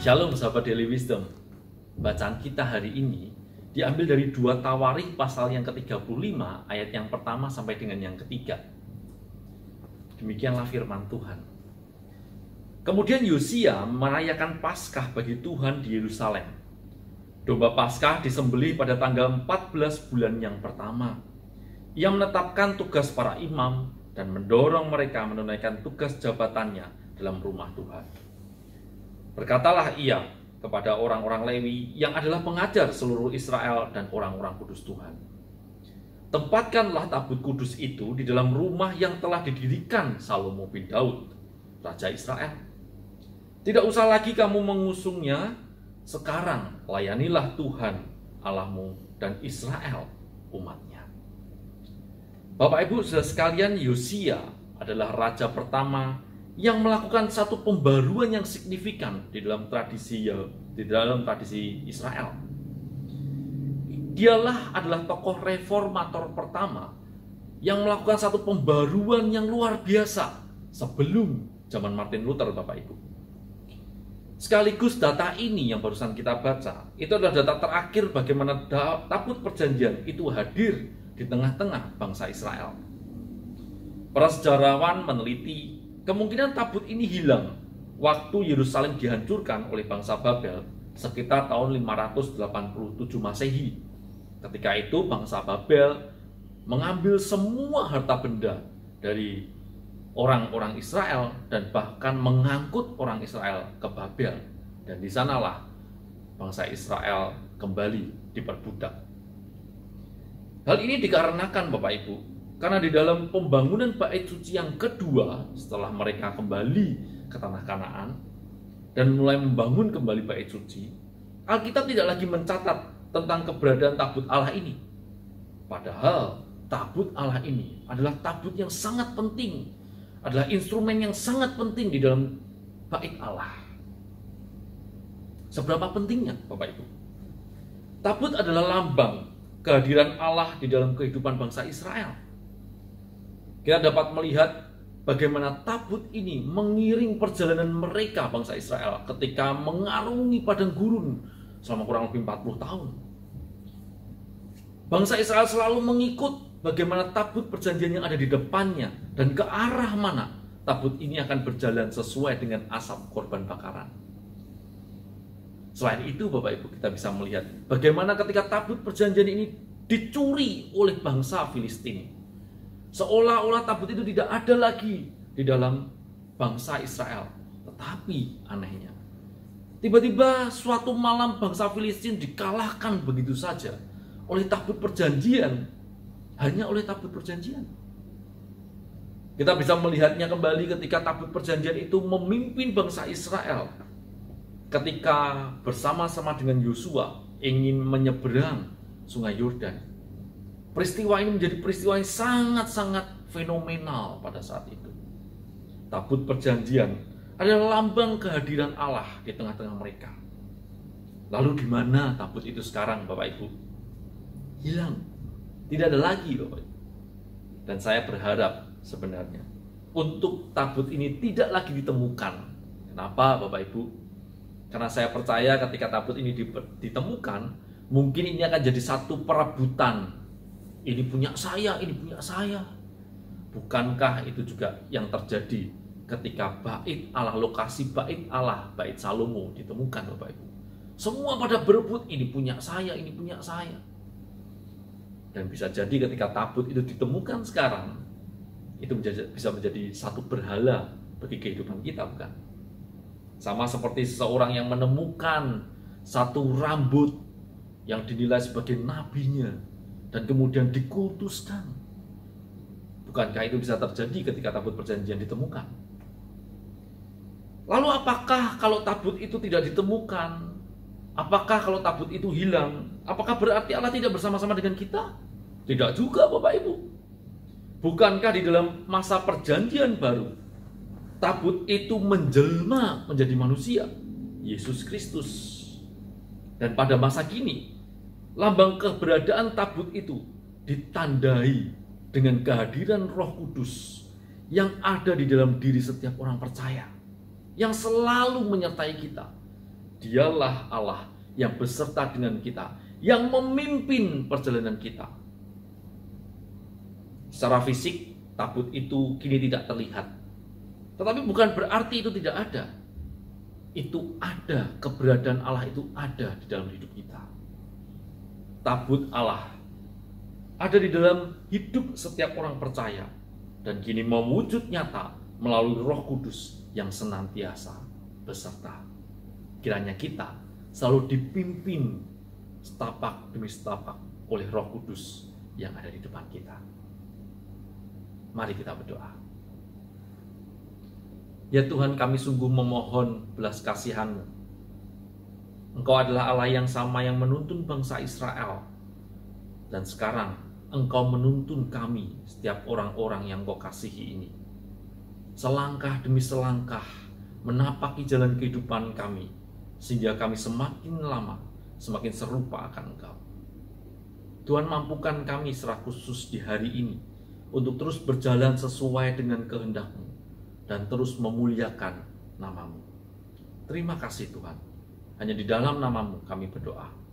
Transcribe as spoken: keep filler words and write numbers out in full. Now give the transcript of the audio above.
Shalom sahabat Daily Wisdom. Bacaan kita hari ini diambil dari dua Tawarikh pasal yang ke tiga puluh lima ayat yang pertama sampai dengan yang ketiga. Demikianlah firman Tuhan. Kemudian Yosia merayakan Paskah bagi Tuhan di Yerusalem. Domba Paskah disembelih pada tanggal empat belas bulan yang pertama. Ia menetapkan tugas para imam dan mendorong mereka menunaikan tugas jabatannya dalam rumah Tuhan. Berkatalah ia kepada orang-orang Lewi yang adalah pengajar seluruh Israel dan orang-orang kudus Tuhan. Tempatkanlah tabut kudus itu di dalam rumah yang telah didirikan Salomo bin Daud, Raja Israel. Tidak usah lagi kamu mengusungnya, sekarang layanilah Tuhan Allahmu dan Israel umatnya. Bapak Ibu saudara sekalian, Yosia adalah raja pertama yang melakukan satu pembaruan yang signifikan di dalam tradisi di dalam tradisi Israel. Dialah adalah tokoh reformator pertama yang melakukan satu pembaruan yang luar biasa sebelum zaman Martin Luther, Bapak Ibu. Sekaligus data ini yang barusan kita baca, itu adalah data terakhir bagaimana tabut perjanjian itu hadir di tengah-tengah bangsa Israel. Para sejarawan meneliti kemungkinan tabut ini hilang waktu Yerusalem dihancurkan oleh bangsa Babel sekitar tahun lima ratus delapan puluh tujuh Masehi. Ketika itu bangsa Babel mengambil semua harta benda dari orang-orang Israel dan bahkan mengangkut orang Israel ke Babel. Dan di sanalah bangsa Israel kembali diperbudak. Hal ini dikarenakan Bapak Ibu, karena di dalam pembangunan bait suci yang kedua setelah mereka kembali ke tanah Kanaan dan mulai membangun kembali bait suci, Alkitab tidak lagi mencatat tentang keberadaan tabut Allah ini. Padahal tabut Allah ini adalah tabut yang sangat penting, adalah instrumen yang sangat penting di dalam bait Allah. Seberapa pentingnya Bapak Ibu? Tabut adalah lambang kehadiran Allah di dalam kehidupan bangsa Israel. Kita dapat melihat bagaimana tabut ini mengiring perjalanan mereka bangsa Israel ketika mengarungi padang gurun selama kurang lebih empat puluh tahun. Bangsa Israel selalu mengikut bagaimana tabut perjanjian yang ada di depannya dan ke arah mana tabut ini akan berjalan sesuai dengan asap korban bakaran. Selain itu Bapak Ibu, kita bisa melihat bagaimana ketika tabut perjanjian ini dicuri oleh bangsa Filistin. Seolah-olah tabut itu tidak ada lagi di dalam bangsa Israel. Tetapi anehnya, tiba-tiba suatu malam bangsa Filistin dikalahkan begitu saja oleh tabut perjanjian. Hanya oleh tabut perjanjian. Kita bisa melihatnya kembali ketika tabut perjanjian itu memimpin bangsa Israel ketika bersama-sama dengan Yosua ingin menyeberang sungai Yordan. Peristiwa ini menjadi peristiwa yang sangat-sangat fenomenal pada saat itu. Tabut perjanjian adalah lambang kehadiran Allah di tengah-tengah mereka. Lalu di mana tabut itu sekarang Bapak Ibu? Hilang. Tidak ada lagi Bapak Ibu. Dan saya berharap sebenarnya untuk tabut ini tidak lagi ditemukan. Kenapa Bapak Ibu? Karena saya percaya ketika tabut ini ditemukan, mungkin ini akan jadi satu perebutan. Ini punya saya, ini punya saya. Bukankah itu juga yang terjadi ketika bait Allah, lokasi bait Allah, bait Salomo ditemukan Bapak Ibu? Semua pada berebut, ini punya saya, ini punya saya. Dan bisa jadi ketika tabut itu ditemukan sekarang, itu menjadi, bisa menjadi satu berhala bagi kehidupan kita, bukan? Sama seperti seseorang yang menemukan satu rambut yang dinilai sebagai nabinya dan kemudian dikultuskan. Bukankah itu bisa terjadi ketika tabut perjanjian ditemukan? Lalu apakah kalau tabut itu tidak ditemukan? Apakah kalau tabut itu hilang? Apakah berarti Allah tidak bersama-sama dengan kita? Tidak juga Bapak Ibu. Bukankah di dalam masa perjanjian baru, tabut itu menjelma menjadi manusia, Yesus Kristus. Dan pada masa kini, lambang keberadaan tabut itu ditandai dengan kehadiran Roh Kudus yang ada di dalam diri setiap orang percaya, yang selalu menyertai kita, Dialah Allah yang beserta dengan kita, yang memimpin perjalanan kita. Secara fisik, tabut itu kini tidak terlihat. Tetapi bukan berarti itu tidak ada. Itu ada, keberadaan Allah itu ada di dalam hidup kita. Tabut Allah ada di dalam hidup setiap orang percaya, dan kini mewujud nyata melalui Roh Kudus yang senantiasa beserta. Kiranya kita selalu dipimpin setapak demi setapak oleh Roh Kudus yang ada di depan kita. Mari kita berdoa. Ya Tuhan, kami sungguh memohon belas kasihan-Mu. Engkau adalah Allah yang sama yang menuntun bangsa Israel. Dan sekarang Engkau menuntun kami, setiap orang-orang yang Engkau kasihi ini. Selangkah demi selangkah menapaki jalan kehidupan kami, sehingga kami semakin lama semakin serupa akan Engkau. Tuhan, mampukan kami secara khusus di hari ini untuk terus berjalan sesuai dengan kehendak-Mu dan terus memuliakan nama-Mu. Terima kasih Tuhan. Hanya di dalam nama-Mu kami berdoa.